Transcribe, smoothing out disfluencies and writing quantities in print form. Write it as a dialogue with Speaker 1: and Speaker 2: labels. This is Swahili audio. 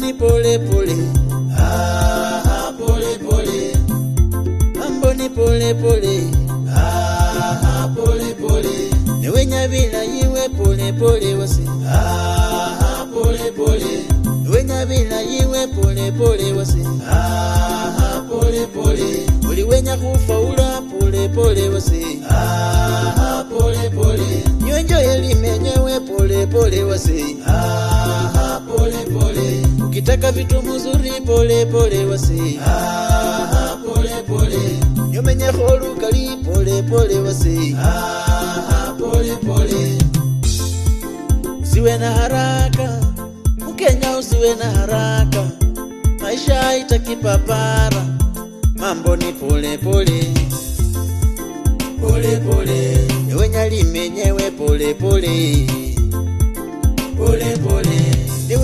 Speaker 1: ni pole pole,
Speaker 2: pole pole,
Speaker 1: mambo ni pole pole,
Speaker 2: pole pole,
Speaker 1: niwe nyabila yiwe pole pole wase,
Speaker 2: pole pole,
Speaker 1: niwe nyabila yiwe pole pole wase,
Speaker 2: pole pole,
Speaker 1: uliwenya kufaula pole pole wase,
Speaker 2: pole pole,
Speaker 1: nyonjo elimenyewe pole pole wase,
Speaker 2: pole pole,
Speaker 1: ukitaka vitu mzuri pole pole wase,
Speaker 2: pole pole,
Speaker 1: nyomenye kholu kali pole pole wase,
Speaker 2: pole pole,
Speaker 1: usiwe na haraka Mkenya, usiwe na haraka, maisha haitaki papara, mambo ni pole pole,
Speaker 2: pole pole,
Speaker 1: niwe nyalimenyewe pole pole,
Speaker 2: pole pole.